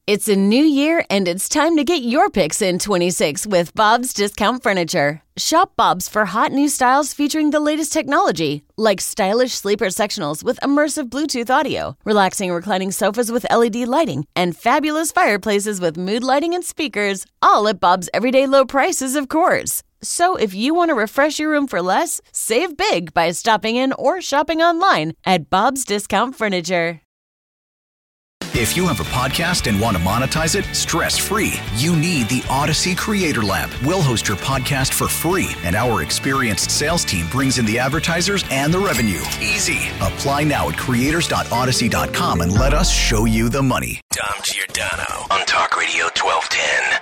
It's a new year, and it's time to get your picks in 26 with Bob's Discount Furniture. Shop Bob's for hot new styles featuring the latest technology, like stylish sleeper sectionals with immersive Bluetooth audio, relaxing reclining sofas with LED lighting, and fabulous fireplaces with mood lighting and speakers, all at Bob's everyday low prices, of course. So if you want to refresh your room for less, save big by stopping in or shopping online at Bob's Discount Furniture. If you have a podcast and want to monetize it stress-free, you need the Odyssey Creator Lab. We'll host your podcast for free, and our experienced sales team brings in the advertisers and the revenue. Easy. Apply now at creators.odyssey.com and let us show you the money. Dom Giordano on Talk Radio 1210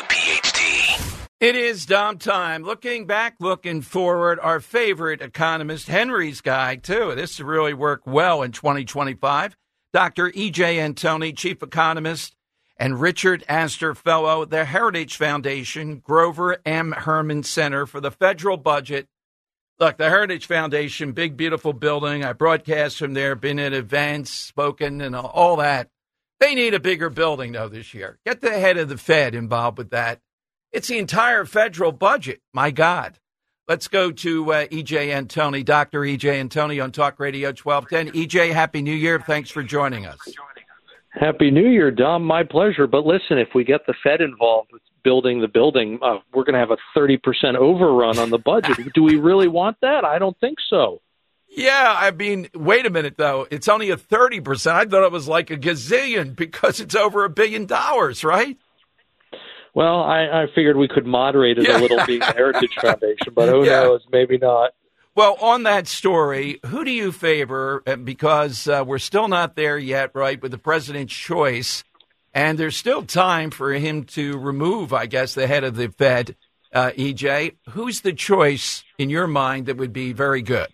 WPHT. It is Dom time. Looking back, looking forward, our favorite economist, Henry's guide, too. This really worked well in 2025. Dr. E.J. Antoni, Chief Economist, and Richard Astor Fellow, the Heritage Foundation, Grover M. Herman Center for the Federal Budget. Look, the Heritage Foundation, big, beautiful building. I broadcast from there, been at events, spoken, and all that. They need a bigger building, though, this year. Get the head of the Fed involved with that. It's the entire federal budget. My God. Let's go to E.J. Antoni, Dr. E.J. Antoni on Talk Radio 1210. E.J., Happy New Year. Thanks for joining us. Happy New Year, Dom. My pleasure. But listen, if we get the Fed involved with building the building, we're going to have a 30% overrun on the budget. Do we really want that? I don't think so. Yeah, I mean, wait a minute, though. It's only a 30%. I thought it was like a gazillion because it's over $1 billion, right? Well, I figured we could moderate it a little being the Heritage Foundation, but who knows, maybe not. Well, on that story, who do you favor? Because we're still not there yet, right, with the president's choice, and there's still time for him to remove, I guess, the head of the Fed, EJ. Who's the choice in your mind that would be very good?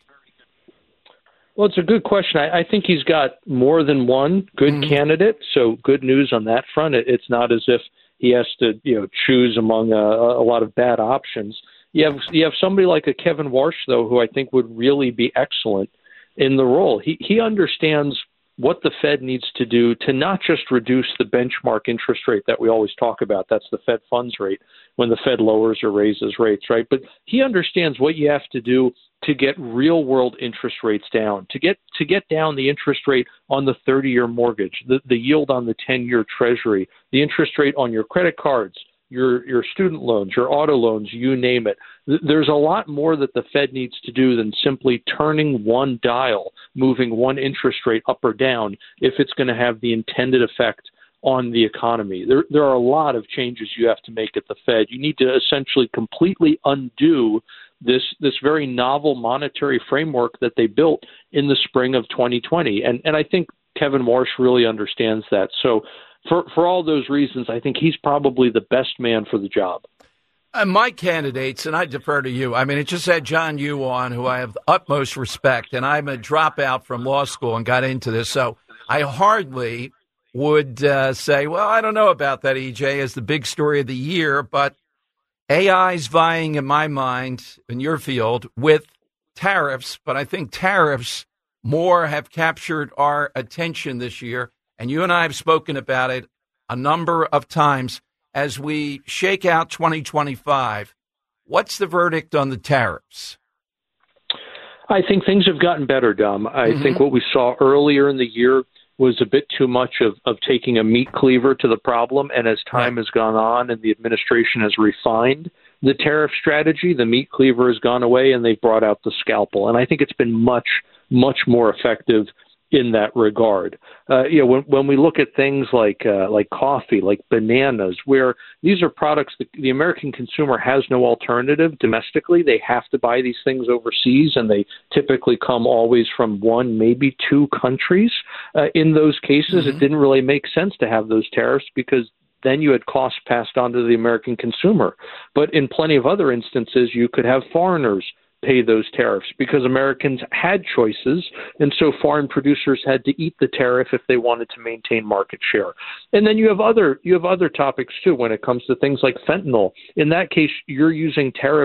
Well, it's a good question. I think he's got more than one good candidate, so good news on that front. It's not as if he has to, choose among a lot of bad options. You have somebody like a Kevin Warsh, though, who I think would really be excellent in the role. He understands what the Fed needs to do to not just reduce the benchmark interest rate that we always talk about. That's the Fed funds rate when the Fed lowers or raises rates, right? But he understands what you have to do to get real world interest rates down, to get down the interest rate on the 30-year mortgage, the yield on the 10-year treasury, the interest rate on your credit cards, your student loans, your auto loans, you name it. There's a lot more that the Fed needs to do than simply turning one dial, moving one interest rate up or down, if it's going to have the intended effect on the economy. There are a lot of changes you have to make at the Fed. You need to essentially completely undo this very novel monetary framework that they built in the spring of 2020. And I think Kevin Warsh really understands that. So for all those reasons, I think he's probably the best man for the job. My candidates, and I defer to you, I mean, it just had John Yoo on, who I have the utmost respect, and I'm a dropout from law school and got into this. So I hardly would say, well, I don't know about that, EJ, as the big story of the year, but AI's vying, in my mind, in your field, with tariffs, but I think tariffs more have captured our attention this year, and you and I have spoken about it a number of times. As we shake out 2025, what's the verdict on the tariffs? I think things have gotten better, Dom. I think what we saw earlier in the year was a bit too much of taking a meat cleaver to the problem. And as time has gone on and the administration has refined the tariff strategy, the meat cleaver has gone away and they've brought out the scalpel. And I think it's been much, much more effective in that regard. When we look at things like coffee, like bananas, where these are products that the American consumer has no alternative domestically. They have to buy these things overseas, and they typically come always from one, maybe two countries. In those cases, it didn't really make sense to have those tariffs because then you had costs passed on to the American consumer. But in plenty of other instances, you could have foreigners pay those tariffs because Americans had choices, and so foreign producers had to eat the tariff if they wanted to maintain market share. And then you have other topics too when it comes to things like fentanyl. In that case, you're using tariffs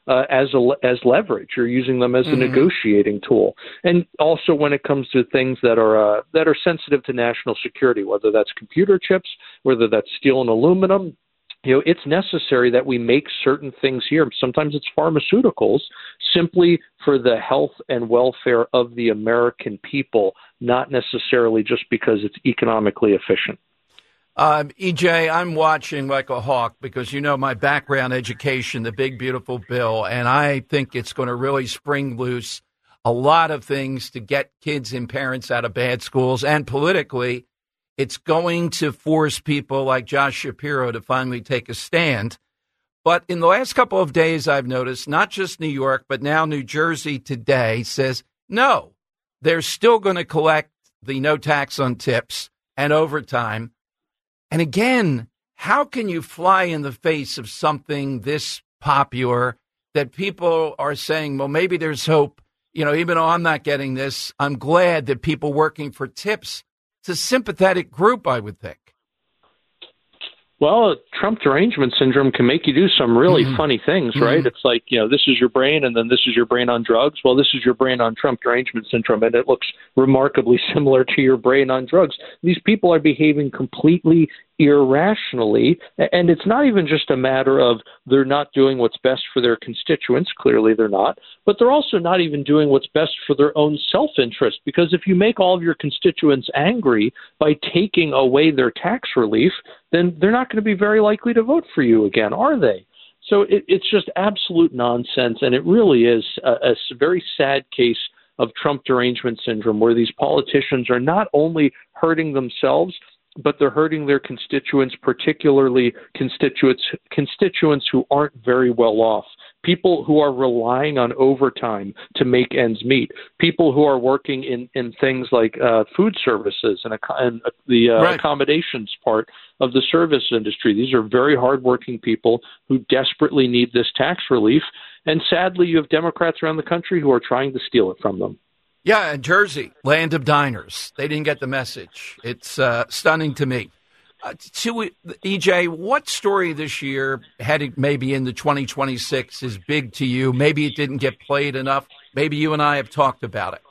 as leverage. You're using them as a negotiating tool. And also when it comes to things that are sensitive to national security, whether that's computer chips, whether that's steel and aluminum, it's necessary that we make certain things here. Sometimes it's pharmaceuticals, simply for the health and welfare of the American people, not necessarily just because it's economically efficient. EJ, I'm watching like a hawk because my background education, the big, beautiful bill, and I think it's going to really spring loose a lot of things to get kids and parents out of bad schools. And politically, it's going to force people like Josh Shapiro to finally take a stand. But in the last couple of days, I've noticed not just New York, but now New Jersey today says, no, they're still going to collect the no tax on tips and overtime. And again, how can you fly in the face of something this popular that people are saying, well, maybe there's hope, even though I'm not getting this, I'm glad that people working for tips, it's a sympathetic group, I would think. Well, Trump derangement syndrome can make you do some really funny things, right? It's like, this is your brain and then this is your brain on drugs. Well, this is your brain on Trump derangement syndrome, and it looks remarkably similar to your brain on drugs. These people are behaving completely irrationally, and it's not even just a matter of they're not doing what's best for their constituents. Clearly they're not, but they're also not even doing what's best for their own self-interest, because if you make all of your constituents angry by taking away their tax relief, then they're not going to be very likely to vote for you again, are they? So it's just absolute nonsense, and it really is a very sad case of Trump derangement syndrome, where these politicians are not only hurting themselves, but they're hurting their constituents, particularly constituents who aren't very well off, people who are relying on overtime to make ends meet, people who are working in things like food services and the accommodations part of the service industry. These are very hardworking people who desperately need this tax relief. And sadly, you have Democrats around the country who are trying to steal it from them. Yeah, and Jersey, land of diners. They didn't get the message. It's stunning to me. EJ, what story this year, heading maybe into 2026, is big to you? Maybe it didn't get played enough. Maybe you and I have talked about it.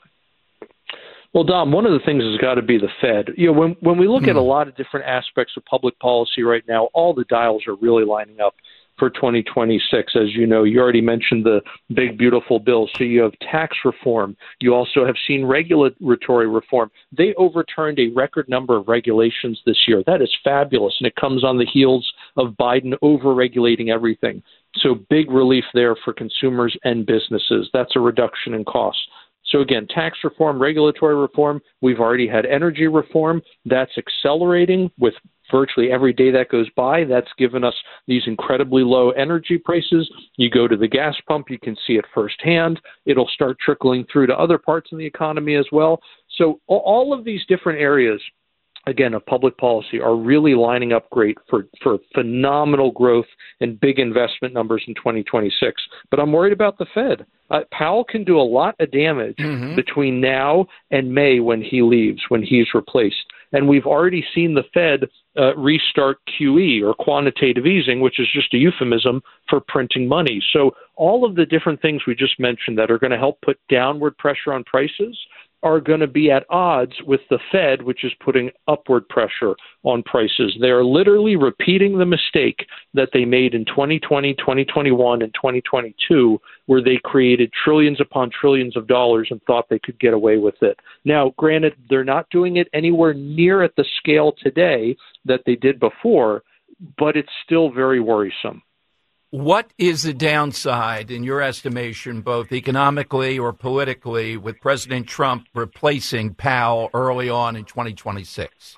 Well, Dom, one of the things has got to be the Fed. When we look at a lot of different aspects of public policy right now, all the dials are really lining up for 2026. As you know, you already mentioned the big, beautiful bill. So you have tax reform. You also have seen regulatory reform. They overturned a record number of regulations this year. That is fabulous. And it comes on the heels of Biden over-regulating everything. So big relief there for consumers and businesses. That's a reduction in costs. So again, tax reform, regulatory reform. We've already had energy reform. That's accelerating with virtually every day that goes by. That's given us these incredibly low energy prices. You go to the gas pump, you can see it firsthand. It'll start trickling through to other parts of the economy as well. So all of these different areas, again, of public policy are really lining up great for phenomenal growth and big investment numbers in 2026. But I'm worried about the Fed. Powell can do a lot of damage between now and May when he leaves, when he's replaced. And we've already seen the Fed restart QE, or quantitative easing, which is just a euphemism for printing money. So all of the different things we just mentioned that are going to help put downward pressure on prices are going to be at odds with the Fed, which is putting upward pressure on prices. They are literally repeating the mistake that they made in 2020, 2021, and 2022, where they created trillions upon trillions of dollars and thought they could get away with it. Now, granted, they're not doing it anywhere near at the scale today that they did before, but it's still very worrisome. What is the downside, in your estimation, both economically or politically, with President Trump replacing Powell early on in 2026?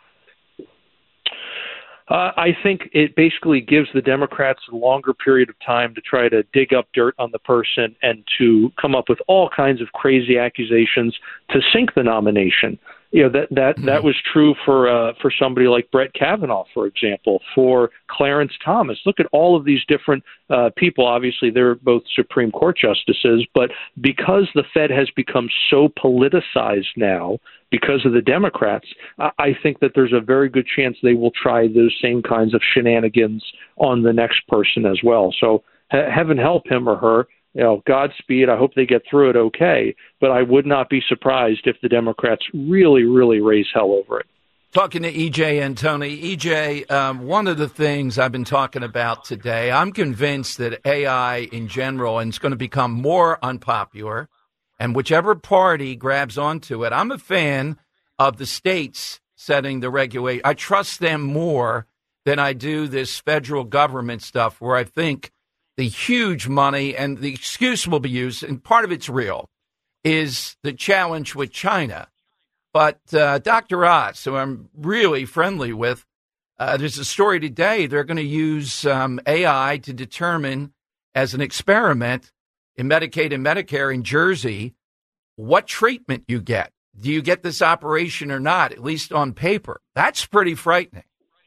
I think it basically gives the Democrats a longer period of time to try to dig up dirt on the person and to come up with all kinds of crazy accusations to sink the nomination. That was true for somebody like Brett Kavanaugh, for example, for Clarence Thomas. Look at all of these different people. Obviously, they're both Supreme Court justices, but because the Fed has become so politicized now because of the Democrats, I think that there's a very good chance they will try those same kinds of shenanigans on the next person as well. So heaven help him or her. Godspeed. I hope they get through it okay. But I would not be surprised if the Democrats really, really raise hell over it. Talking to E.J. Antoni. E.J., one of the things I've been talking about today, I'm convinced that AI in general is going to become more unpopular, and whichever party grabs onto it. I'm a fan of the states setting the regulation. I trust them more than I do this federal government stuff where I think the huge money, and the excuse will be used, and part of it's real, is the challenge with China. But Dr. Oz, who I'm really friendly with, there's a story today. They're going to use AI to determine, as an experiment in Medicaid and Medicare in Jersey, what treatment you get. Do you get this operation or not, at least on paper? That's pretty frightening.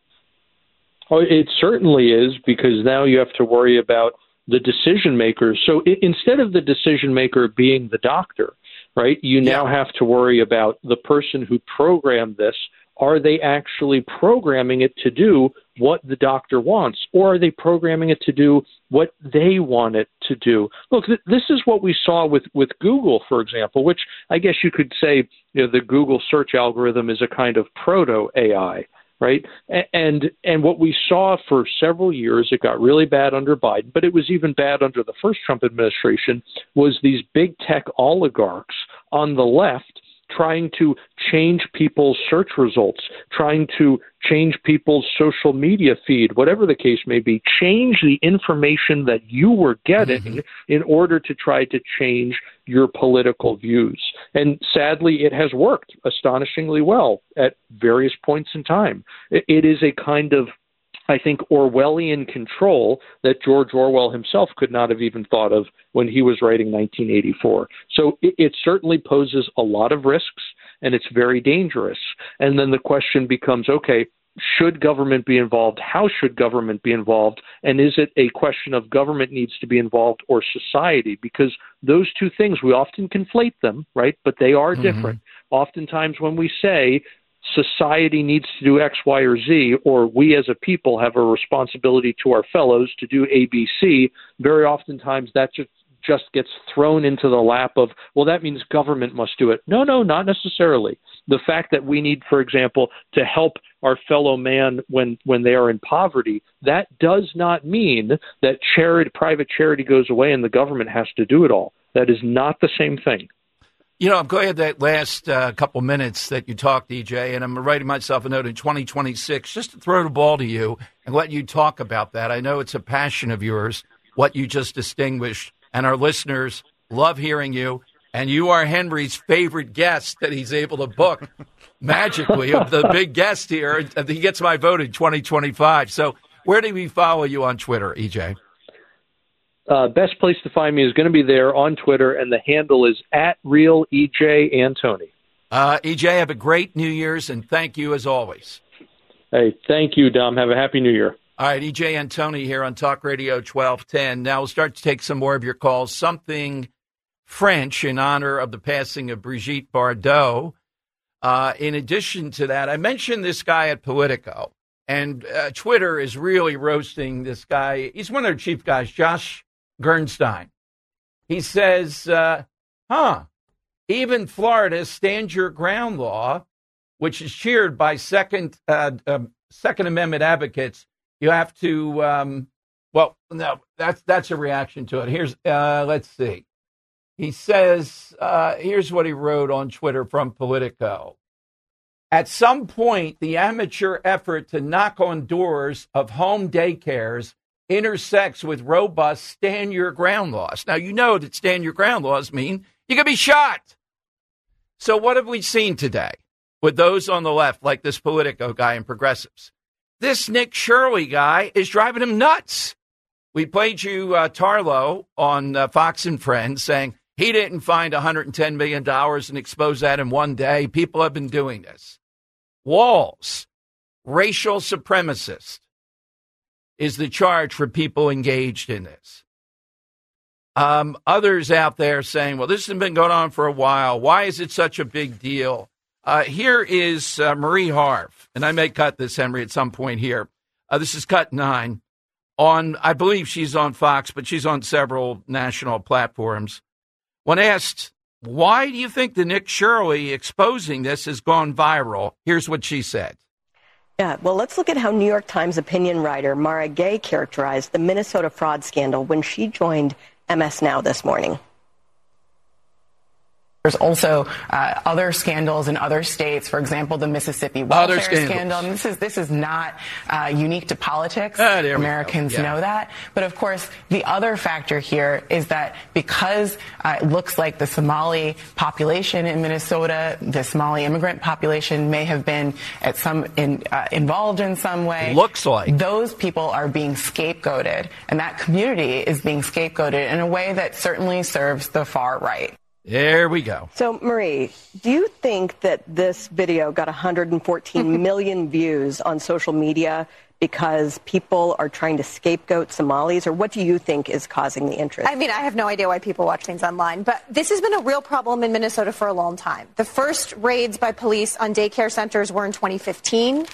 Oh, it certainly is, because now you have to worry about the decision makers. So instead of the decision maker being the doctor, right, you now have to worry about the person who programmed this. Are they actually programming it to do what the doctor wants, or are they programming it to do what they want it to do? Look, this is what we saw with Google, for example, which I guess you could say the Google search algorithm is a kind of proto-AI. Right. And what we saw for several years, it got really bad under Biden, but it was even bad under the first Trump administration, was these big tech oligarchs on the left trying to change people's search results, trying to change people's social media feed, whatever the case may be, change the information that you were getting in order to try to change your political views. And sadly, it has worked astonishingly well at various points in time. It is a kind of, I think, Orwellian control that George Orwell himself could not have even thought of when he was writing 1984. So it certainly poses a lot of risks, and it's very dangerous. And then the question becomes, okay, should government be involved? How should government be involved? And is it a question of government needs to be involved or society? Because those two things, we often conflate them, right? But they are different. Oftentimes when we say society needs to do X, Y, or Z, or we as a people have a responsibility to our fellows to do A, B, C, very oftentimes that just gets thrown into the lap of, well, that means government must do it. No, not necessarily. The fact that we need, for example, to help our fellow man when they are in poverty, that does not mean that private charity goes away and the government has to do it all. That is not the same thing. I'm glad that last couple minutes that you talked, DJ, and I'm writing myself a note in 2026 just to throw the ball to you and let you talk about that. I know it's a passion of yours, what you just distinguished, and our listeners love hearing you. And you are Henry's favorite guest that he's able to book magically of the big guest here. He gets my vote in 2025. So where do we follow you on Twitter, EJ? Best place to find me is going to be there on Twitter, and the handle is @RealEJ_Antoni. EJ, have a great New Year's, and thank you as always. Hey, thank you, Dom. Have a happy New Year. All right, EJ Antoni here on Talk Radio 1210. Now we'll start to take some more of your calls. Something French in honor of the passing of Brigitte Bardot. In addition to that, I mentioned this guy at Politico, and Twitter is really roasting this guy. He's one of their chief guys, Josh Gernstein. He says, even Florida's Stand Your Ground law, which is cheered by Second Amendment advocates, you have to, that's a reaction to it. Here's, let's see. He says, here's what he wrote on Twitter from Politico. At some point, the amateur effort to knock on doors of home daycares intersects with robust stand your ground laws. Now, you know that stand your ground laws mean you can be shot. So what have we seen today with those on the left, like this Politico guy and progressives? This Nick Shirley guy is driving him nuts. We played you Tarlow on Fox and Friends saying he didn't find $110 million and expose that in one day. People have been doing this. Walls, racial supremacist, is the charge for people engaged in this. Others out there saying, well, this has been going on for a while. Why is it such a big deal? Here is Marie Harf, and I may cut this, Henry, at some point here. This is cut 9. I believe she's on Fox, but she's on several national platforms. When asked, why do you think the Nick Shirley exposing this has gone viral? Here's what she said. Yeah, well, let's look at how New York Times opinion writer Mara Gay characterized the Minnesota fraud scandal when she joined MS Now this morning. There's also other scandals in other states, for example, the Mississippi welfare scandal. And this is not unique to politics. Americans know that. But of course, the other factor here is that because it looks like the Somali population in Minnesota, the Somali immigrant population may have been involved in some way. Looks like those people are being scapegoated, and that community is being scapegoated in a way that certainly serves the far right. There we go. So, Marie, do you think that this video got 114 million views on social media because people are trying to scapegoat Somalis, or what do you think is causing the interest? I mean, I have no idea why people watch things online, but this has been a real problem in Minnesota for a long time. The first raids by police on daycare centers were in 2015.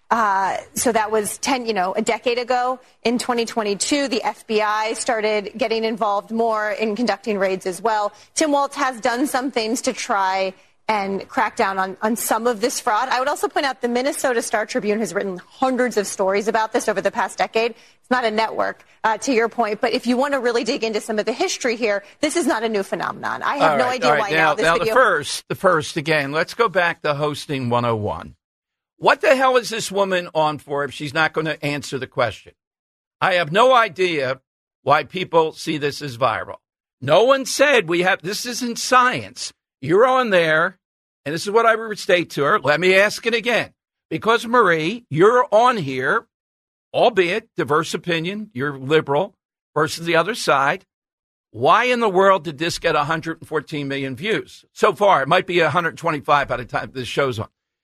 So that was a decade ago. In 2022, the FBI started getting involved more in conducting raids as well. Tim Walz has done some things to try and crack down on some of this fraud. I would also point out the Minnesota Star Tribune has written hundreds of stories about this over the past decade. It's not a network, to your point. But if you want to really dig into some of the history here, this is not a new phenomenon. I have no idea why now this video... the first, again, let's go back to Hosting 101. What the hell is this woman on for if she's not going to answer the question? I have no idea why people see this as viral. No one said this isn't science. You're on there, and this is what I would state to her. Let me ask it again. Because, Marie, you're on here, albeit diverse opinion, you're liberal versus the other side. Why in the world did this get 114 million views? So far, it might be 125 by the time this show's on.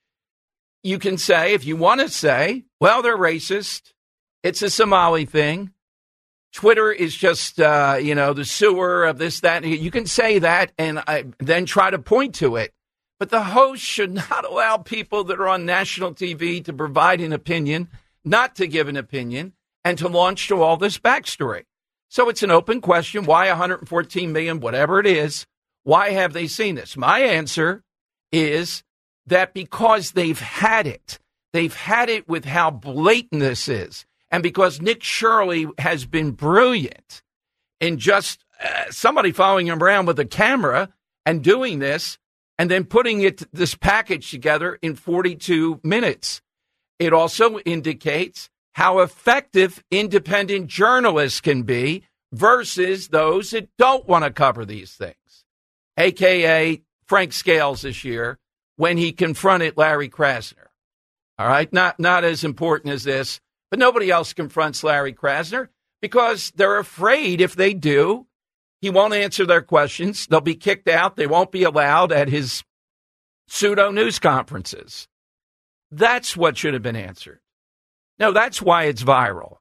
You can say, if you want to say, well, they're racist. It's a Somali thing. Twitter is just, the sewer of this, that. You can say that and then try to point to it. But the host should not allow people that are on national TV to provide an opinion, not to give an opinion, and to launch to all this backstory. So it's an open question. Why 114 million, whatever it is, why have they seen this? My answer is that because they've had it. They've had it with how blatant this is. And because Nick Shirley has been brilliant in just somebody following him around with a camera and doing this and then putting this package together in 42 minutes. It also indicates how effective independent journalists can be versus those that don't want to cover these things, a.k.a. Frank Scales this year, when he confronted Larry Krasner. All right, not as important as this, but nobody else confronts Larry Krasner because they're afraid if they do, he won't answer their questions. They'll be kicked out. They won't be allowed at his pseudo news conferences. That's what should have been answered. No, that's why it's viral.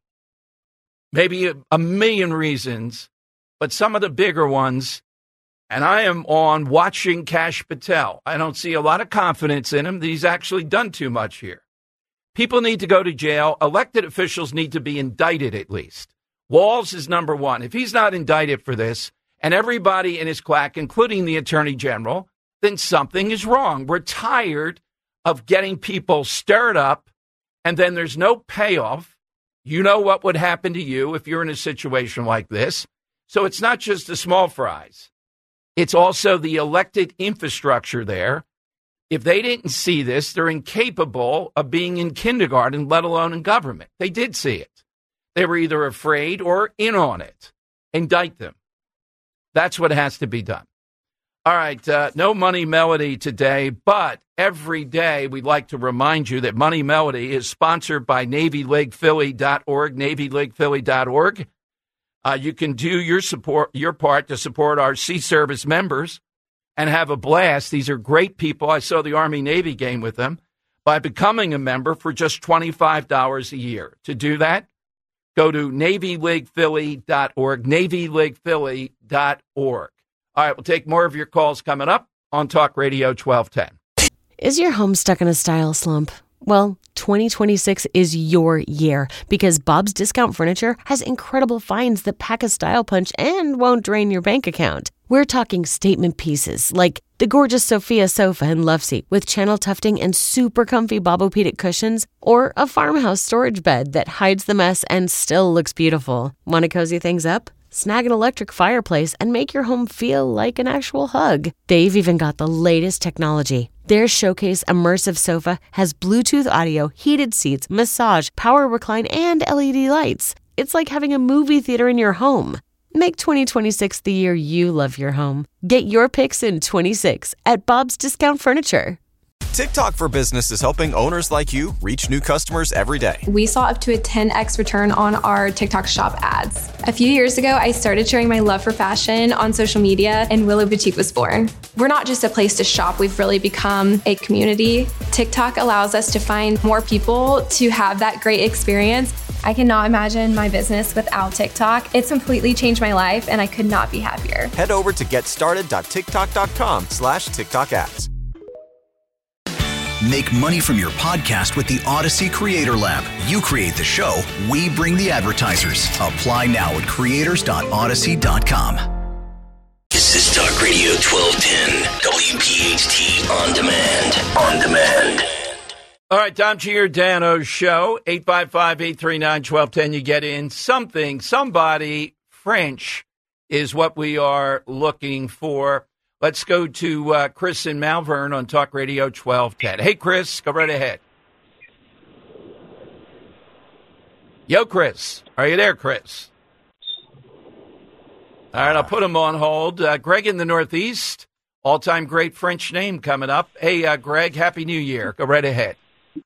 Maybe a million reasons, but some of the bigger ones. And I am on watching Kash Patel. I don't see a lot of confidence in him that he's actually done too much here. People need to go to jail. Elected officials need to be indicted at least. Walz is number one. If he's not indicted for this, and everybody in his claque, including the attorney general, then something is wrong. We're tired of getting people stirred up, and then there's no payoff. You know what would happen to you if you're in a situation like this. So it's not just the small fries. It's also the elected infrastructure there. If they didn't see this, they're incapable of being in kindergarten, let alone in government. They did see it. They were either afraid or in on it. Indict them. That's what has to be done. All right, no Money Melody today, but every day we'd like to remind you that Money Melody is sponsored by NavyLeaguePhilly.org, NavyLeaguePhilly.org. You can do your part to support our Sea Service members and have a blast. These are great people. I saw the Army-Navy game with them by becoming a member for just $25 a year. To do that, go to NavyLeaguePhilly.org, NavyLeaguePhilly.org. All right, we'll take more of your calls coming up on Talk Radio 1210. Is your home stuck in a style slump? Well, 2026 is your year because Bob's Discount Furniture has incredible finds that pack a style punch and won't drain your bank account. We're talking statement pieces like the gorgeous Sophia sofa and love seat with channel tufting and super comfy Bobopedic cushions, or a farmhouse storage bed that hides the mess and still looks beautiful. Want to cozy things up? Snag an electric fireplace and make your home feel like an actual hug. They've even got the latest technology. Their Showcase Immersive Sofa has Bluetooth audio, heated seats, massage, power recline, and LED lights. It's like having a movie theater in your home. Make 2026 the year you love your home. Get your picks in 26 at Bob's Discount Furniture. TikTok for Business is helping owners like you reach new customers every day. We saw up to a 10x return on our TikTok shop ads. A few years ago, I started sharing my love for fashion on social media, and Willow Boutique was born. We're not just a place to shop, we've really become a community. TikTok allows us to find more people to have that great experience. I cannot imagine my business without TikTok. It's completely changed my life, and I could not be happier. Head over to getstarted.tiktok.com/TikTok ads. Make money from your podcast with the Odyssey Creator Lab. You create the show, we bring the advertisers. Apply now at creators.odyssey.com. This is Talk Radio 1210, WPHT On Demand. On Demand. All right, Dom Giordano Show, 855-839-1210. You get in something, somebody, French is what we are looking for. Let's go to Chris in Malvern on Talk Radio 1210. Hey, Chris, go right ahead. Yo, Chris. Are you there, Chris? All right, I'll put him on hold. Greg in the Northeast, all-time great French name coming up. Hey, Greg, Happy New Year. Go right ahead.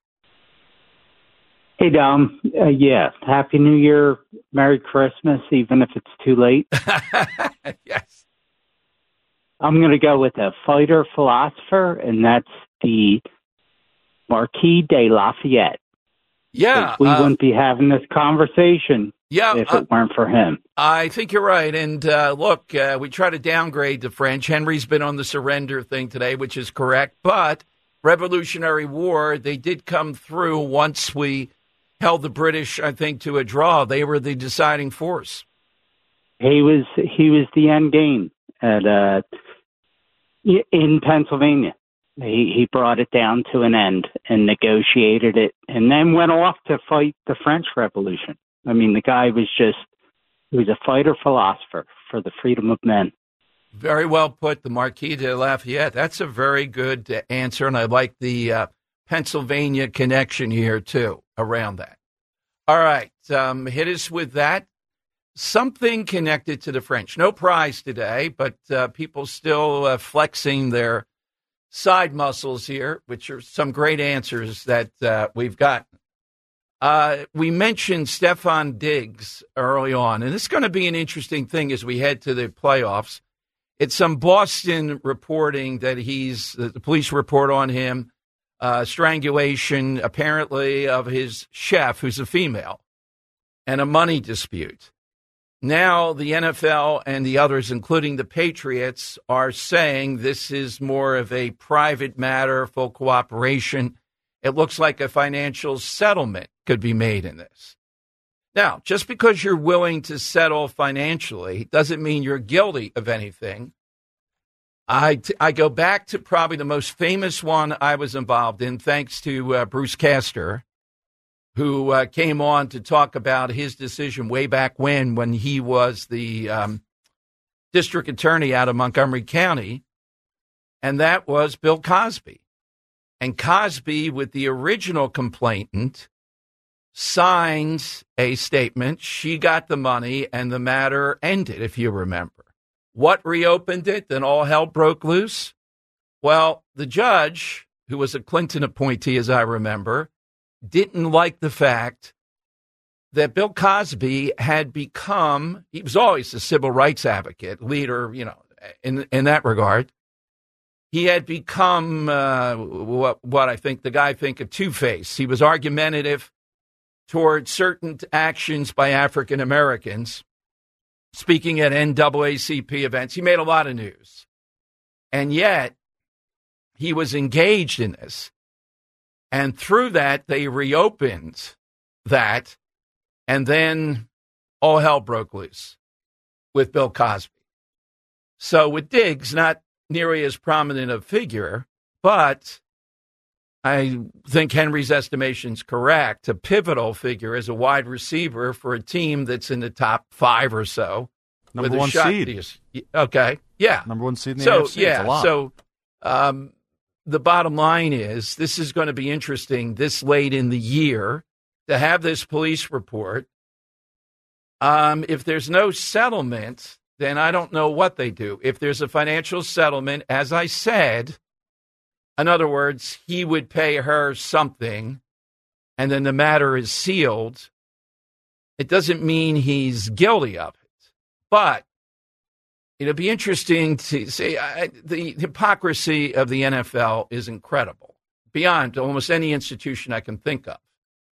Hey, Dom. Yeah, Happy New Year, Merry Christmas, even if it's too late. Yes. I'm going to go with a fighter philosopher, and that's the Marquis de Lafayette. Yeah. We wouldn't be having this conversation if it weren't for him. I think you're right. And look, we try to downgrade the French. Henry's been on the surrender thing today, which is correct. But Revolutionary War, they did come through once we held the British, I think, to a draw. They were the deciding force. He was the end game in Pennsylvania. He brought it down to an end and negotiated it, and then went off to fight the French Revolution. I mean, the guy was he was a fighter philosopher for the freedom of men. Very well put, the Marquis de Lafayette. That's a very good answer, and I like the Pennsylvania connection here, too, around that. All right, hit us with that. Something connected to the French. No prize today, but people still flexing their side muscles here, which are some great answers that we've gotten. We mentioned Stefan Diggs early on, and this is going to be an interesting thing as we head to the playoffs. It's some Boston reporting that the police report on him, strangulation, apparently, of his chef, who's a female, and a money dispute. Now the NFL and the others, including the Patriots, are saying this is more of a private matter, full cooperation. It looks like a financial settlement could be made in this. Now, just because you're willing to settle financially doesn't mean you're guilty of anything. I go back to probably the most famous one I was involved in, thanks to Bruce Castor, who came on to talk about his decision way back when he was the district attorney out of Montgomery County, and that was Bill Cosby. And Cosby, with the original complainant, signed a statement. She got the money, and the matter ended, if you remember. What reopened it? Then all hell broke loose? Well, the judge, who was a Clinton appointee, as I remember, didn't like the fact that Bill Cosby had become, he was always a civil rights advocate, leader, in that regard. He had become what I think the guy think a two-face. He was argumentative toward certain actions by African Americans, speaking at NAACP events. He made a lot of news. And yet, he was engaged in this. And through that, they reopened that. And then all hell broke loose with Bill Cosby. So with Diggs, not nearly as prominent a figure, but I think Henry's estimation is correct. A pivotal figure as a wide receiver for a team that's in the top 5 or so. Number one seed. Okay, yeah. Number one seed in the AFC. Yeah, it's a lot. So the bottom line is this is going to be interesting this late in the year to have this police report. If there's no settlement, then I don't know what they do. If there's a financial settlement, as I said, in other words, he would pay her something, and then the matter is sealed. It doesn't mean he's guilty of it. But it'll be interesting to see. The hypocrisy of the NFL is incredible, beyond almost any institution I can think of.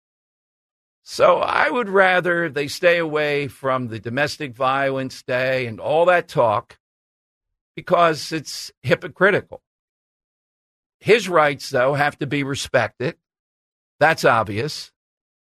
So I would rather they stay away from the domestic violence day and all that talk because it's hypocritical. His rights, though, have to be respected. That's obvious.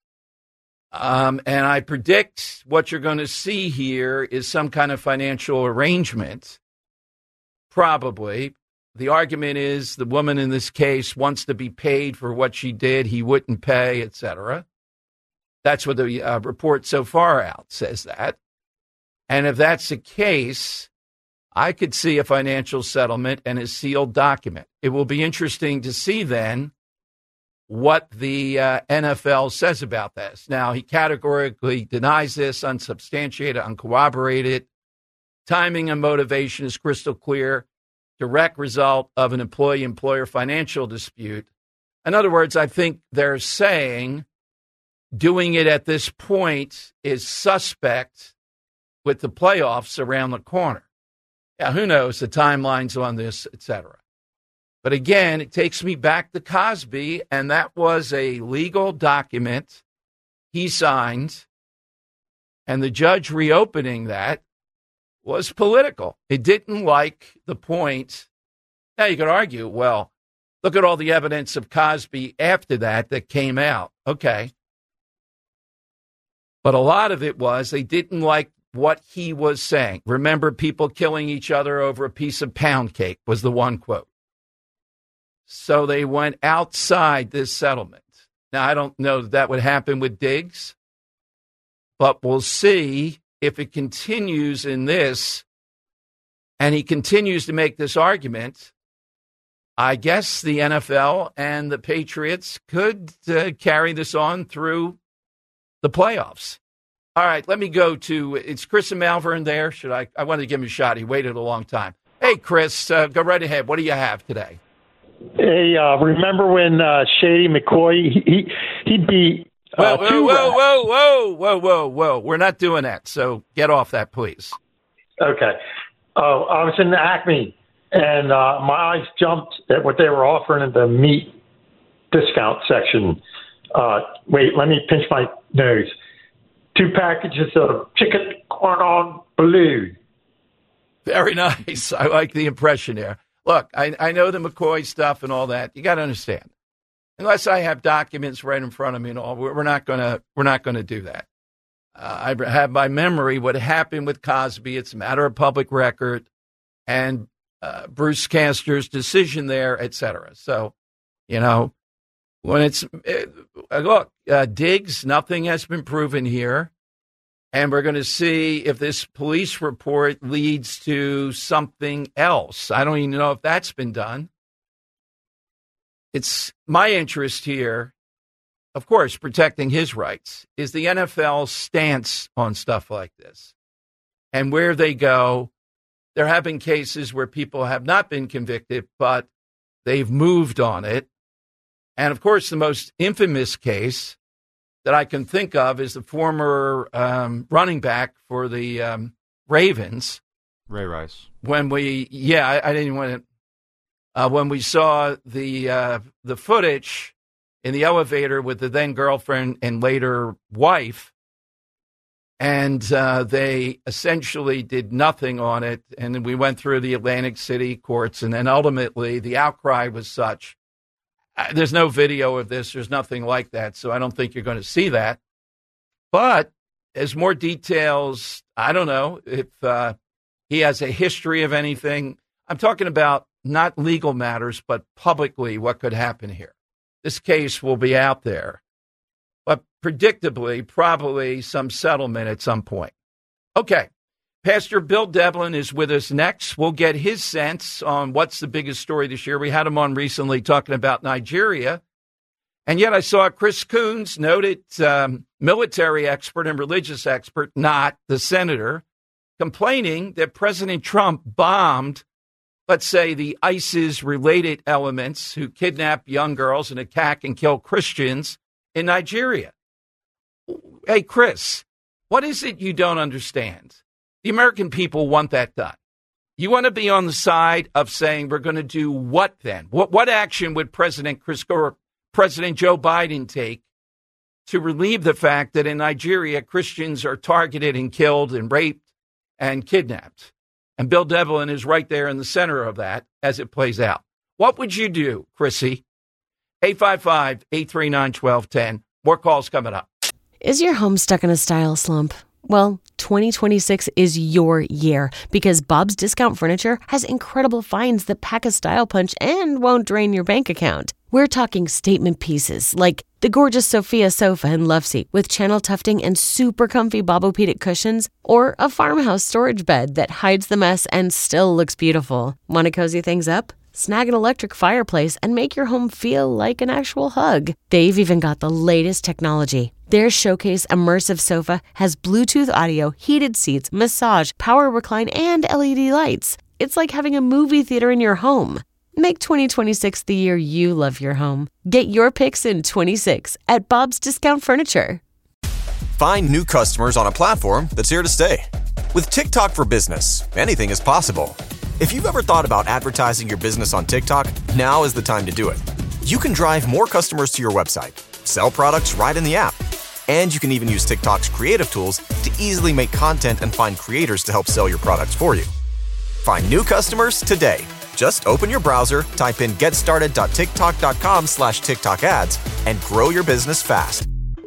And I predict what you're going to see here is some kind of financial arrangement. Probably. The argument is the woman in this case wants to be paid for what she did. He wouldn't pay, etc. That's what the report so far out says that. And if that's the case, I could see a financial settlement and a sealed document. It will be interesting to see then what the NFL says about this. Now, he categorically denies this, unsubstantiated, uncorroborated. Timing and motivation is crystal clear. Direct result of an employee-employer financial dispute. In other words, I think they're saying doing it at this point is suspect with the playoffs around the corner. Now, who knows the timelines on this, et cetera. But again, it takes me back to Cosby, and that was a legal document he signed, and the judge reopening that was political. It didn't like the point. Now, you could argue, well, look at all the evidence of Cosby after that came out. Okay. But a lot of it was they didn't like what he was saying. Remember, people killing each other over a piece of pound cake was the one quote. So they went outside this settlement. Now, I don't know that would happen with Diggs, but we'll see if it continues in this and he continues to make this argument. I guess the NFL and the Patriots could carry this on through the playoffs. All right, let me go to, it's Chris and Malvern there. I wanted to give him a shot. He waited a long time. Hey, Chris, go right ahead. What do you have today? Hey, remember when Shady McCoy, he beat Whoa. We're not doing that, so get off that, please. Okay. Oh, I was in Acme, and my eyes jumped at what they were offering in the meat discount section. Wait, let me pinch my nose. 2 packages of chicken cordon bleu. Very nice. I like the impression there. Look, I know the McCoy stuff and all that. You got to understand. Unless I have documents right in front of me and all, we're not gonna do that. I have by memory what happened with Cosby. It's a matter of public record, and Bruce Castor's decision there, et cetera. So, when it's look, Diggs, nothing has been proven here, and we're going to see if this police report leads to something else. I don't even know if that's been done. It's my interest here, of course, protecting his rights, is the NFL's stance on stuff like this. And where they go, there have been cases where people have not been convicted, but they've moved on it. And, of course, the most infamous case that I can think of is the former running back for the Ravens. Ray Rice. When we saw the footage in the elevator with the then girlfriend and later wife, and they essentially did nothing on it. And then we went through the Atlantic City courts, and then ultimately the outcry was such. There's no video of this. There's nothing like that, so I don't think you're going to see that. But as more details, I don't know if he has a history of anything. I'm talking about not legal matters, but publicly what could happen here. This case will be out there, but predictably, probably some settlement at some point. Okay. Pastor Bill Devlin is with us next. We'll get his sense on what's the biggest story this year. We had him on recently talking about Nigeria. And yet I saw Chris Coons, noted military expert and religious expert, not the senator, complaining that President Trump bombed, let's say, the ISIS-related elements who kidnap young girls and attack and kill Christians in Nigeria. Hey, Chris, what is it you don't understand? The American people want that done. You want to be on the side of saying we're going to do what then? What action would President Joe Biden take to relieve the fact that in Nigeria, Christians are targeted and killed and raped and kidnapped? And Bill Devlin is right there in the center of that as it plays out. What would you do, Chrissy? 855-839-1210. More calls coming up. Is your home stuck in a style slump? Well, 2026 is your year because Bob's Discount Furniture has incredible finds that pack a style punch and won't drain your bank account. We're talking statement pieces like the gorgeous Sophia sofa and love seat with channel tufting and super comfy Bobopedic cushions, or a farmhouse storage bed that hides the mess and still looks beautiful. Want to cozy things up? Snag an electric fireplace and make your home feel like an actual hug. They've even got the latest technology. Their Showcase Immersive Sofa has Bluetooth audio, heated seats, massage, power recline, and LED lights. It's like having a movie theater in your home. Make 2026 the year you love your home. Get your picks in 26 at Bob's Discount Furniture. Find new customers on a platform that's here to stay. With TikTok for Business, anything is possible. If you've ever thought about advertising your business on TikTok, now is the time to do it. You can drive more customers to your website, sell products right in the app, and you can even use TikTok's creative tools to easily make content and find creators to help sell your products for you. Find new customers today. Just open your browser, type in getstarted.tiktok.com/TikTok ads, and grow your business fast.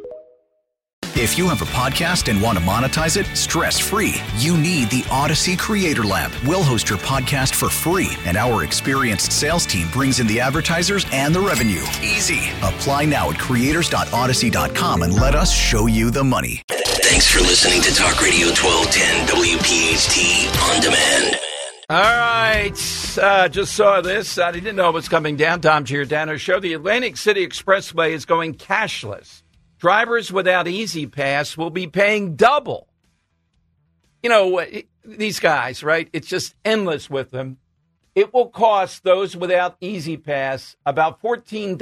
If you have a podcast and want to monetize it stress-free, you need the Odyssey Creator Lab. We'll host your podcast for free, and our experienced sales team brings in the advertisers and the revenue. Easy. Apply now at creators.odyssey.com and let us show you the money. Thanks for listening to Talk Radio 1210 WPHT On Demand. All right. Just saw this. I didn't know it was coming down. Tom Giordano Show. The Atlantic City Expressway is going cashless. Drivers without Easy Pass will be paying double. You know, these guys, right? It's just endless with them. It will cost those without Easy Pass about $14.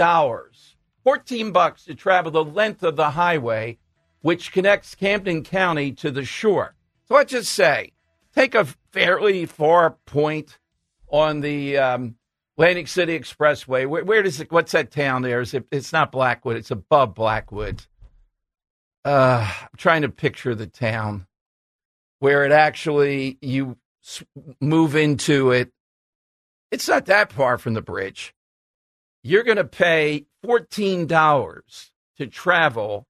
$14 to travel the length of the highway, which connects Camden County to the shore. So let's just say, take a fairly far point on the Atlantic City Expressway. Where does it? What's that town there? It's not Blackwood. It's above Blackwood. I'm trying to picture the town where it actually you move into it. It's not that far from the bridge. You're going to pay $14 to travel.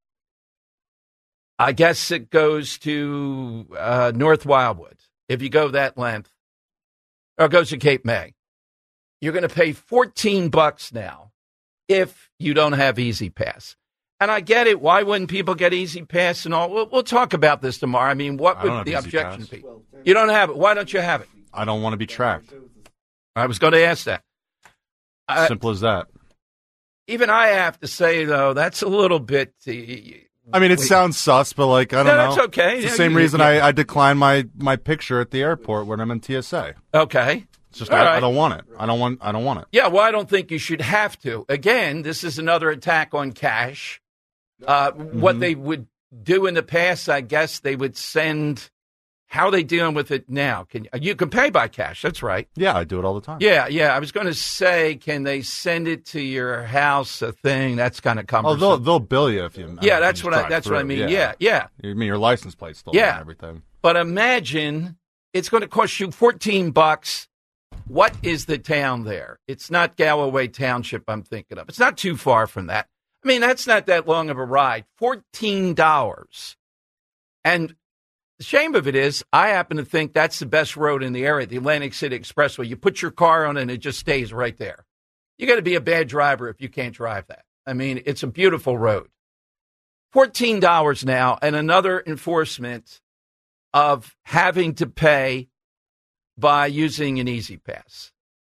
I guess it goes to North Wildwood if you go that length, or it goes to Cape May. You're going to pay $14 now if you don't have Easy Pass. And I get it. Why wouldn't people get Easy Pass and all? We'll talk about this tomorrow. I mean, what would the objection be? You don't have it. Why don't you have it? I don't want to be tracked. I was going to ask that. Simple as that. Even I have to say, though, that's a little bit... I mean, it sounds sus, but I don't know. That's okay. It's the same reason I decline my picture at the airport when I'm in TSA. Okay. It's just I don't want it. I don't want it. Yeah, well, I don't think you should have to. Again, this is another attack on cash. What they would do in the past, I guess they would send. How are they dealing with it now? You can pay by cash? That's right. Yeah, I do it all the time. Yeah. I was going to say, can they send it to your house? A thing that's kind of cumbersome. Oh, they'll bill you if you. Yeah, that's what I mean. Yeah. You mean your license plate's still and everything? But imagine it's going to cost you $14 What is the town there? It's not Galloway Township I'm thinking of. It's not too far from that. I mean, that's not that long of a ride. $14. And the shame of it is, I happen to think that's the best road in the area, the Atlantic City Expressway. You put your car on it and it just stays right there. You got to be a bad driver if you can't drive that. I mean, it's a beautiful road. $14 now, and another enforcement of having to pay by using an Easy Pass.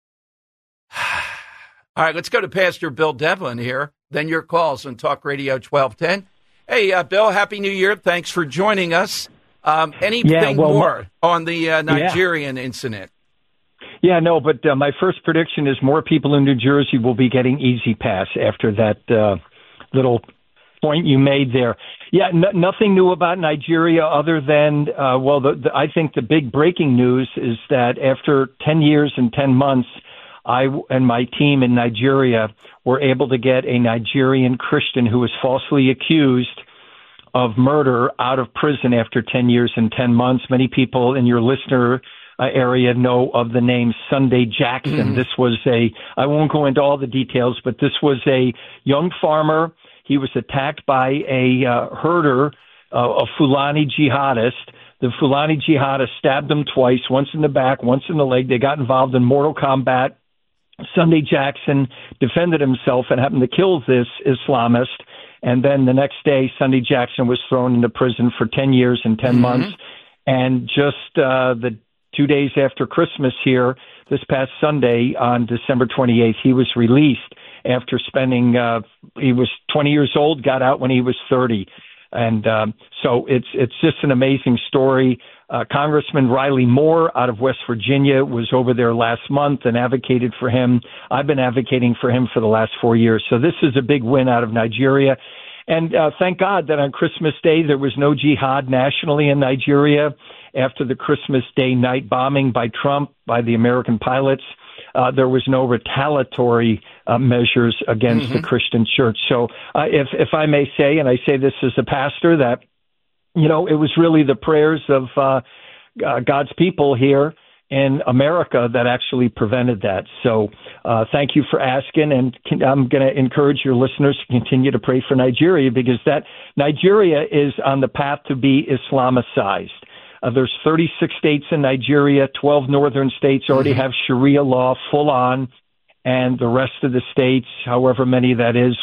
All right, let's go to Pastor Bill Devlin here. Then your calls on Talk Radio 1210. Hey, Bill, Happy New Year. Thanks for joining us. Anything more on the Nigerian incident? Yeah, no, but my first prediction is more people in New Jersey will be getting Easy Pass after that little point you made there. Yeah, nothing new about Nigeria other than, I think the big breaking news is that after 10 years and 10 months, I and my team in Nigeria were able to get a Nigerian Christian who was falsely accused of murder out of prison after 10 years and 10 months. Many people in your listener area know of the name Sunday Jackson. This was I won't go into all the details, but this was a young farmer. He was attacked by a herder, a Fulani jihadist. The Fulani jihadist stabbed him twice, once in the back, once in the leg. They got involved in mortal combat. Sunday Jackson defended himself and happened to kill this Islamist. And then the next day, Sunday Jackson was thrown into prison for 10 years and 10 months. And just the 2 days after Christmas here, this past Sunday on December 28th, he was released after spending, he was 20 years old, got out when he was 30. And so it's just an amazing story. Congressman Riley Moore out of West Virginia was over there last month and advocated for him. I've been advocating for him for the last 4 years. So this is a big win out of Nigeria. And thank God that on Christmas Day, there was no jihad nationally in Nigeria after the Christmas Day night bombing by Trump, by the American pilots. There was no retaliatory measures against the Christian church. So if I may say, and I say this as a pastor, that, you know, it was really the prayers of God's people here in America that actually prevented that. So thank you for asking, and I'm going to encourage your listeners to continue to pray for Nigeria, because that Nigeria is on the path to be Islamicized. There's 36 states in Nigeria. 12 northern states already have Sharia law full on, and the rest of the states, however many that is,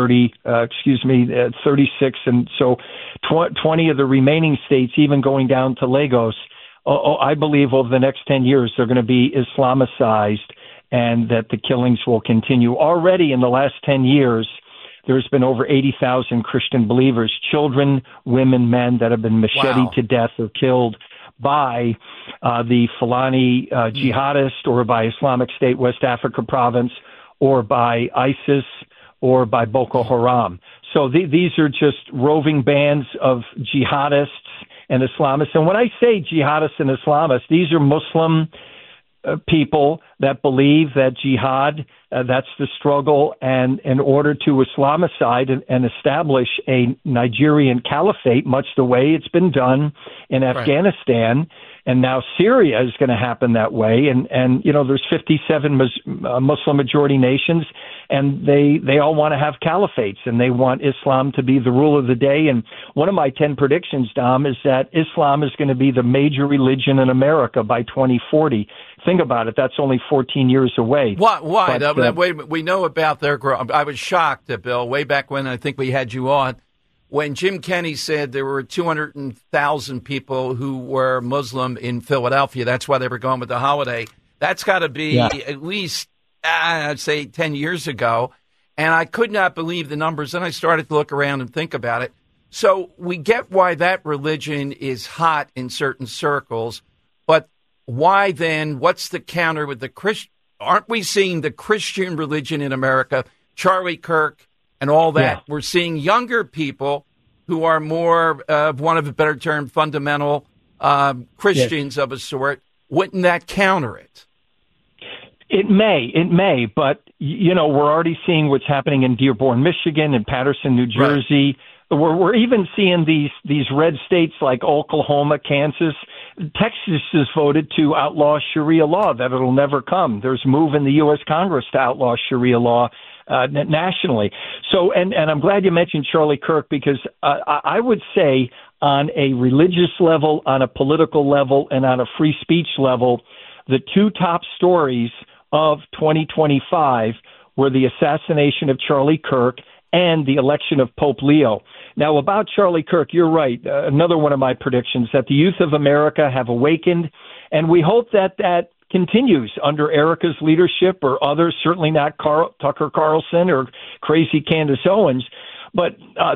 36. And so 20 of the remaining states, even going down to Lagos, I believe over the next 10 years, they're going to be Islamicized, and that the killings will continue. Already in the last 10 years, there's been over 80,000 Christian believers, children, women, men, that have been macheted to death or killed by the Fulani jihadist, or by Islamic State West Africa province, or by ISIS, or by Boko Haram. So these are just roving bands of jihadists and Islamists. And when I say jihadists and Islamists, these are Muslim people that believe that jihad, that's the struggle, and in order to Islamicize and establish a Nigerian caliphate, much the way it's been done in Afghanistan, and now Syria is going to happen that way. And you know, there's 57 Muslim majority nations, and they all want to have caliphates, and they want Islam to be the rule of the day. And one of my 10 predictions, Dom, is that Islam is going to be the major religion in America by 2040. Think about it. That's only 14 years away. Why? We know about their growth. I was shocked, Bill, way back when I think we had you on, when Jim Kenney said there were 200,000 people who were Muslim in Philadelphia. That's why they were going with the holiday. That's got to be at least, I'd say, 10 years ago. And I could not believe the numbers. Then I started to look around and think about it. So we get why that religion is hot in certain circles. But why then, what's the counter with the Christian? Aren't we seeing the Christian religion in America, Charlie Kirk and all that? Yeah. We're seeing younger people who are more, one of a better term, fundamental Christians of a sort. Wouldn't that counter it? It may, but, you know, we're already seeing what's happening in Dearborn, Michigan, and Patterson, New Jersey. Right. We're even seeing these red states like Oklahoma, Kansas. Texas has voted to outlaw Sharia law, that it'll never come. There's a move in the U.S. Congress to outlaw Sharia law nationally. So, and I'm glad you mentioned Charlie Kirk, because I would say on a religious level, on a political level, and on a free speech level, the two top stories of 2025 were the assassination of Charlie Kirk and the election of Pope Leo. Now, about Charlie Kirk, you're right. Another one of my predictions, that the youth of America have awakened, and we hope that that continues under Erica's leadership or others, certainly not Tucker Carlson or crazy Candace Owens. But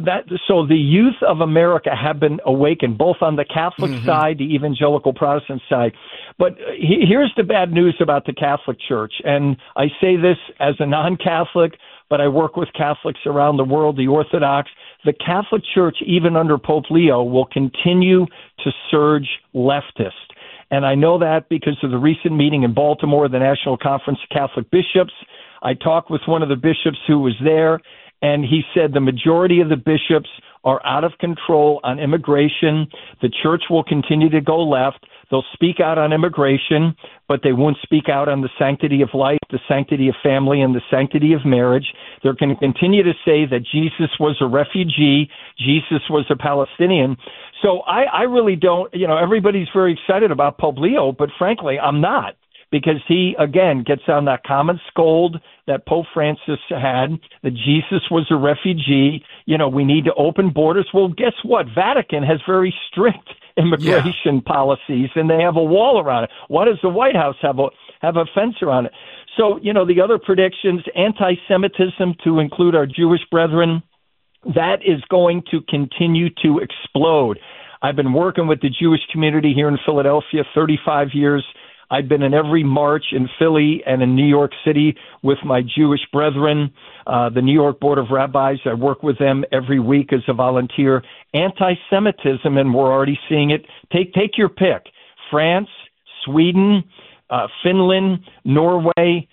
so the youth of America have been awakened, both on the Catholic side, the evangelical Protestant side. But here's the bad news about the Catholic Church. And I say this as a non-Catholic, but I work with Catholics around the world, the Orthodox. The Catholic Church, even under Pope Leo, will continue to surge leftist. And I know that because of the recent meeting in Baltimore, the National Conference of Catholic Bishops. I talked with one of the bishops who was there, and he said the majority of the bishops are out of control on immigration. The church will continue to go left. They'll speak out on immigration, but they won't speak out on the sanctity of life, the sanctity of family, and the sanctity of marriage. They're going to continue to say that Jesus was a refugee, Jesus was a Palestinian. So I really don't, everybody's very excited about Pope Leo, but frankly, I'm not. Because he, again, gets on that common scold that Pope Francis had, that Jesus was a refugee. We need to open borders. Well, guess what? Vatican has very strict immigration policies, and they have a wall around it. Why does the White House have a fence around it? So, the other predictions, anti-Semitism, to include our Jewish brethren, that is going to continue to explode. I've been working with the Jewish community here in Philadelphia 35 years. I've been in every march in Philly and in New York City with my Jewish brethren, the New York Board of Rabbis. I work with them every week as a volunteer. Anti-Semitism, and we're already seeing it. Take your pick. France, Sweden, Finland, Norway,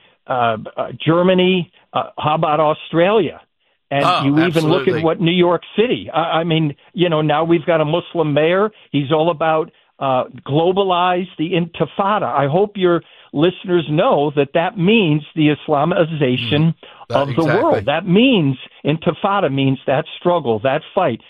Germany. How about Australia? And you even look at what New York City. Now we've got a Muslim mayor. He's all about globalize the Intifada. I hope your listeners know that means the Islamization of the world. That means Intifada means that struggle, that fight.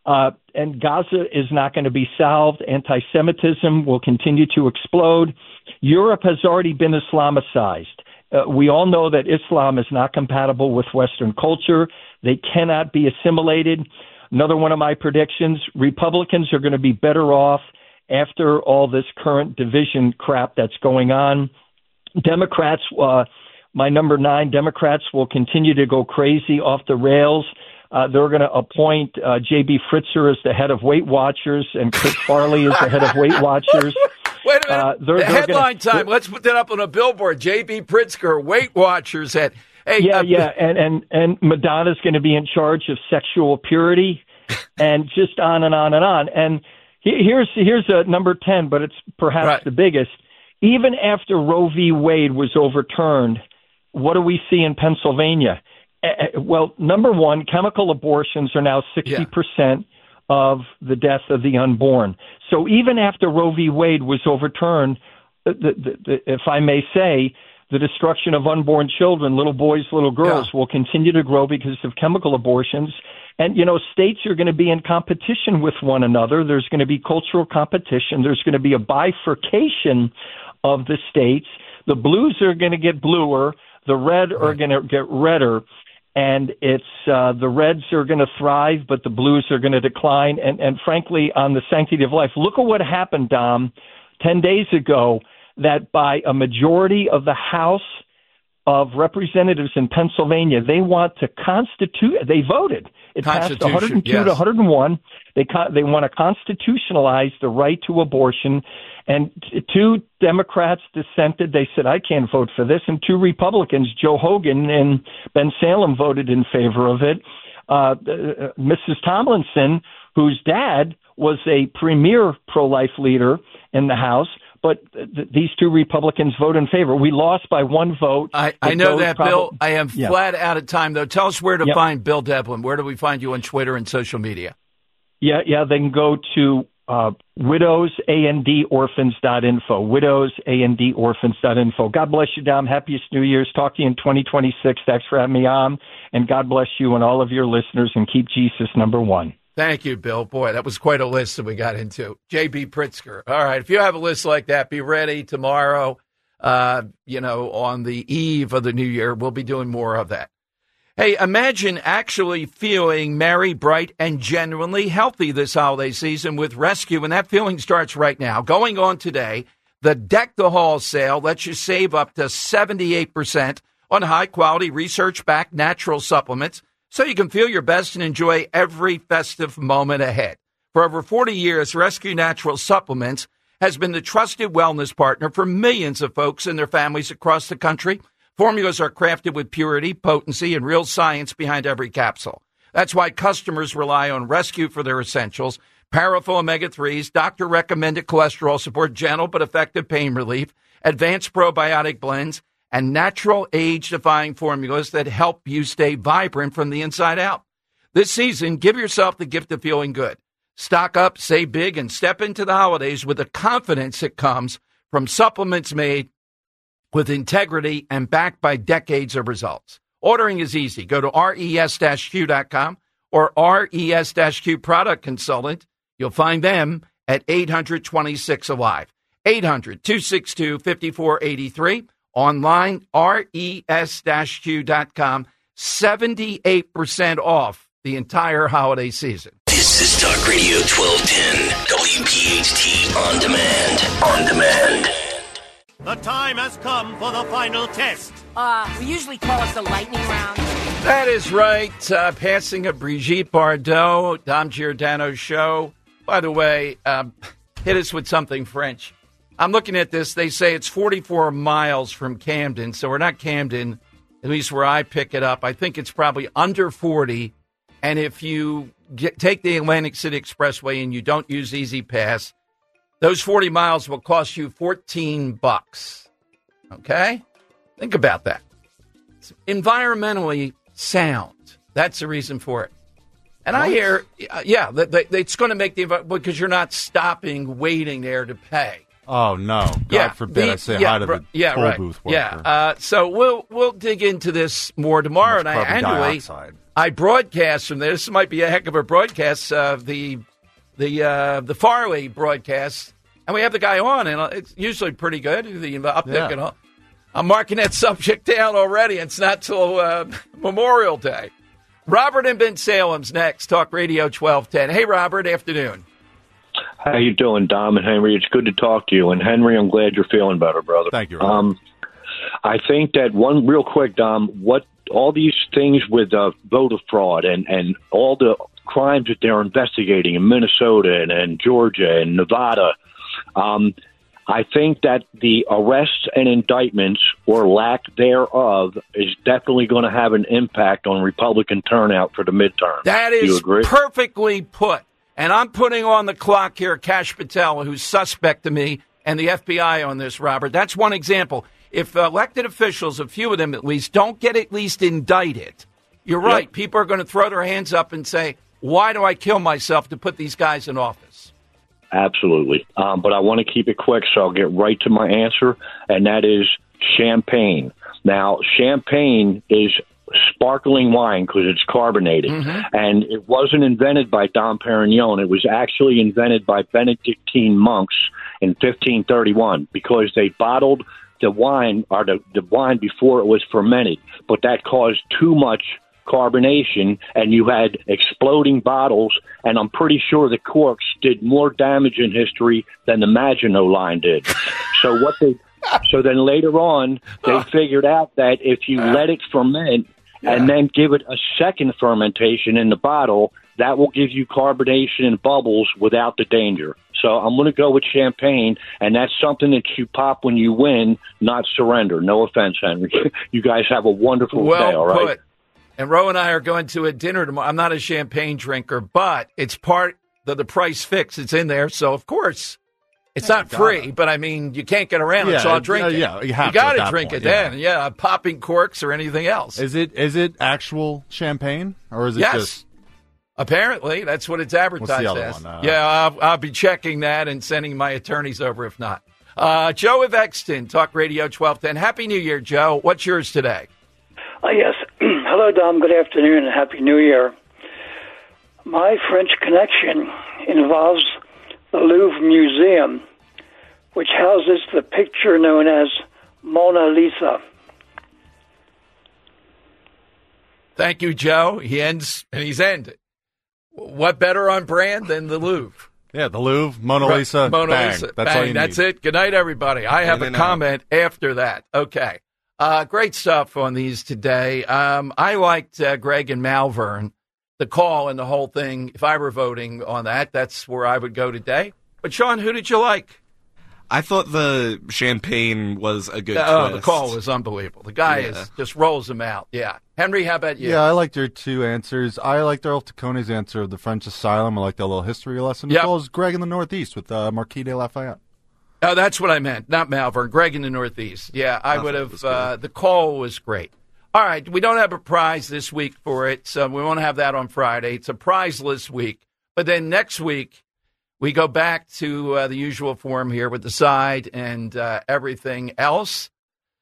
And Gaza is not going to be solved. Anti-Semitism will continue to explode. Europe has already been Islamicized. We all know that Islam is not compatible with Western culture. They cannot be assimilated. Another one of my predictions, Republicans are going to be better off after all this current division crap that's going on. Democrats, my number 9, Democrats will continue to go crazy off the rails. They're going to appoint J.B. Fritzer as the head of Weight Watchers and Chris Farley as the head of Weight Watchers. Wait a minute. Headline time. Let's put that up on a billboard. J.B. Pritzker, Weight Watchers. And Madonna's going to be in charge of sexual purity, and just on and on and on. And here's a number 10, but it's perhaps the biggest. Even after Roe v. Wade was overturned, what do we see in Pennsylvania? Well, number one, chemical abortions are now 60% of the death of the unborn. So even after Roe v. Wade was overturned, if I may say, the destruction of unborn children, little boys, little girls, will continue to grow because of chemical abortions. And, states are going to be in competition with one another. There's going to be cultural competition. There's going to be a bifurcation of the states. The blues are going to get bluer. The red are going to get redder. And it's the reds are going to thrive, but the blues are going to decline. And frankly, on the sanctity of life, look at what happened, Dom, 10 days ago, that by a majority of the House of Representatives in Pennsylvania, they want to they voted. It passed 102 to 101. They want to constitutionalize the right to abortion. And 2 Democrats dissented. They said, I can't vote for this. And 2 Republicans, Joe Hogan and Ben Salem, voted in favor of it. Mrs. Tomlinson, whose dad was a premier pro-life leader in the House, but these 2 Republicans vote in favor. We lost by 1 vote. I know that, Bill. I am flat out of time, though. Tell us where to find Bill Devlin. Where do we find you on Twitter and social media? Yeah. They can go to widowsandorphans.info, widowsandorphans.info. God bless you, Dom. Happiest New Year's. Talk to you in 2026. Thanks for having me on. And God bless you and all of your listeners, and keep Jesus number one. Thank you, Bill. Boy, that was quite a list that we got into. J.B. Pritzker. All right, if you have a list like that, be ready tomorrow, on the eve of the new year. We'll be doing more of that. Hey, imagine actually feeling merry, bright, and genuinely healthy this holiday season with Rescue, and that feeling starts right now. Going on today, the Deck the Halls sale lets you save up to 78% on high-quality, research-backed natural supplements, so you can feel your best and enjoy every festive moment ahead. For over 40 years, Rescue Natural Supplements has been the trusted wellness partner for millions of folks and their families across the country. Formulas are crafted with purity, potency, and real science behind every capsule. That's why customers rely on Rescue for their essentials: powerful omega-3s, doctor-recommended cholesterol support, gentle but effective pain relief, advanced probiotic blends, and natural age-defying formulas that help you stay vibrant from the inside out. This season, give yourself the gift of feeling good. Stock up, save big, and step into the holidays with the confidence that comes from supplements made with integrity and backed by decades of results. Ordering is easy. Go to res-q.com or res-q product consultant. You'll find them at 800-26-ALIVE, 800-262-5483. Online, res-q.com, 78% off the entire holiday season. This is Talk Radio 1210, WPHT On Demand. On Demand. The time has come for the final test. We usually call it the lightning round. That is right. Passing of Brigitte Bardot, Dom Giordano's show. By the way, hit us with something French. I'm looking at this. They say it's 44 miles from Camden, so we're not Camden, at least where I pick it up. I think it's probably under 40, and if you take the Atlantic City Expressway and you don't use Easy Pass, those 40 miles will cost you $14. Okay? Think about that. It's environmentally sound. That's the reason for it. And I hear, it's going to make because you're not stopping, waiting there to pay. Oh, no. God forbid I say hi to the toll booth worker. Yeah, so we'll dig into this more tomorrow. And I broadcast from there. This might be a heck of a broadcast, the Farley broadcast. And we have the guy on, and it's usually pretty good, the uptick and all. I'm marking that subject down already. It's not till Memorial Day. Robert in Bensalem's next, Talk Radio 1210. Hey, Robert, afternoon. How you doing, Dom and Henry? It's good to talk to you. And Henry, I'm glad you're feeling better, brother. Thank you, Robert. I think that real quick, Dom, what all these things with voter fraud and all the crimes that they're investigating in Minnesota and Georgia and Nevada, I think that the arrests and indictments or lack thereof is definitely going to have an impact on Republican turnout for the midterm. That is perfectly put. And I'm putting on the clock here Kash Patel, who's suspect to me, and the FBI on this, Robert. That's one example. If elected officials, a few of them at least, don't get at least indicted, you're right. Yep. People are going to throw their hands up and say, why do I kill myself to put these guys in office? Absolutely. But I want to keep it quick, so I'll get right to my answer, and that is champagne. Now, champagne is sparkling wine because it's carbonated, and it wasn't invented by Dom Perignon. It was actually invented by Benedictine monks in 1531 because they bottled the wine or the wine before it was fermented, but that caused too much carbonation, and you had exploding bottles, and I'm pretty sure the corks did more damage in history than the Maginot line did. So then later on, they figured out that if you let it ferment and then give it a second fermentation in the bottle, that will give you carbonation and bubbles without the danger. So I'm going to go with champagne, and that's something that you pop when you win, not surrender. No offense, Henry. You guys have a wonderful day, all right? Put. And Ro and I are going to a dinner tomorrow. I'm not a champagne drinker, but it's part of the price fix. It's in there, so of course it's not free. But I mean, you can't get around it, so I'll drink it. Yeah, you got to drink it then. Yeah, popping corks or anything else. Is it actual champagne or is it just? Apparently, that's what it's advertised as. I'll be checking that and sending my attorneys over if not. Joe of Exton, Talk Radio 1210. Happy New Year, Joe. What's yours today? Yes. Hello, Dom. Good afternoon and Happy New Year. My French connection involves the Louvre Museum, which houses the picture known as Mona Lisa. Thank you, Joe. He ends, and he's ended. What better on brand than the Louvre? Yeah, the Louvre, Mona Lisa, Mona bang. Lisa, That's bang. all you That's need. it. Good night, everybody. I have a comment after that. Okay. Great stuff on these today. I liked Greg and Malvern, the call and the whole thing. If I were voting on that, that's where I would go today. But, Sean, who did you like? I thought the champagne was a good twist. The call was unbelievable. The guy just rolls them out. Yeah. Henry, how about you? Yeah, I liked your two answers. I liked Earl Tacone's answer of the French Asylum. I liked that little history lesson. As well as Greg in the Northeast with Marquis de Lafayette. Oh, that's what I meant. Not Malvern. Greg in the Northeast. Yeah, I would have. The call was great. All right, we don't have a prize this week for it, so we won't have that on Friday. It's a prizeless week. But then next week, we go back to the usual form here with the side and everything else.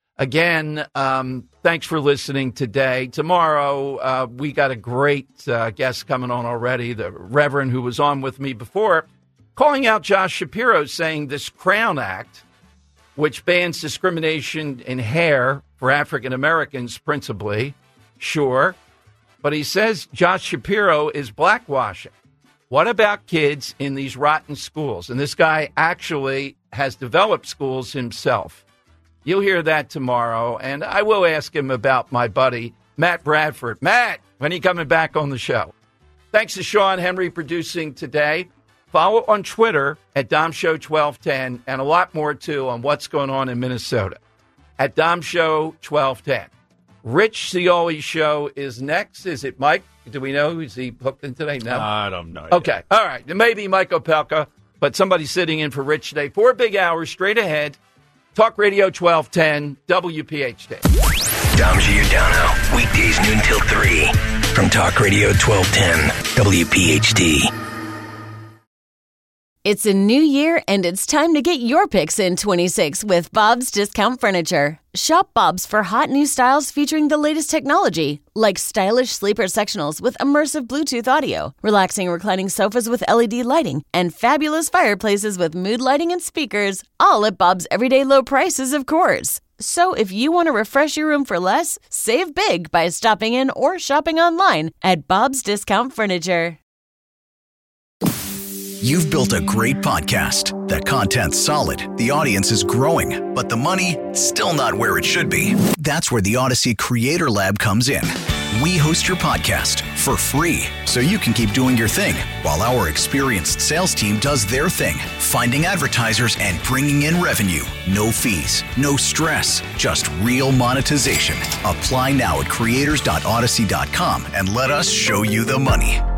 Again, thanks for listening today. Tomorrow, we got a great guest coming on already, the Reverend who was on with me before, calling out Josh Shapiro, saying this Crown Act, which bans discrimination in hair for African Americans principally, sure, but he says Josh Shapiro is blackwashing. What about kids in these rotten schools? And this guy actually has developed schools himself. You'll hear that tomorrow, and I will ask him about my buddy, Matt Bradford. Matt, when are you coming back on the show? Thanks to Sean Henry producing today. Follow on Twitter at DomShow1210, and a lot more, too, on what's going on in Minnesota at DomShow1210. Rich Cioli show is next. Is it Mike? Do we know? Is he hooked in today? No. I don't know. Okay. All right. It may be Mike Opelka, but somebody's sitting in for Rich today. 4 big hours straight ahead. Talk Radio 1210, WPHT. Dom Giordano, weekdays noon till 3 from Talk Radio 1210, WPHT. It's a new year, and it's time to get your picks in 26 with Bob's Discount Furniture. Shop Bob's for hot new styles featuring the latest technology, like stylish sleeper sectionals with immersive Bluetooth audio, relaxing reclining sofas with LED lighting, and fabulous fireplaces with mood lighting and speakers, all at Bob's everyday low prices, of course. So if you want to refresh your room for less, save big by stopping in or shopping online at Bob's Discount Furniture. You've built a great podcast. That content's solid. The audience is growing, but the money still not where it should be. That's where the Odyssey Creator Lab comes in. We host your podcast for free so you can keep doing your thing while our experienced sales team does their thing, finding advertisers and bringing in revenue. No fees, no stress, just real monetization. Apply now at creators.odyssey.com and let us show you the money.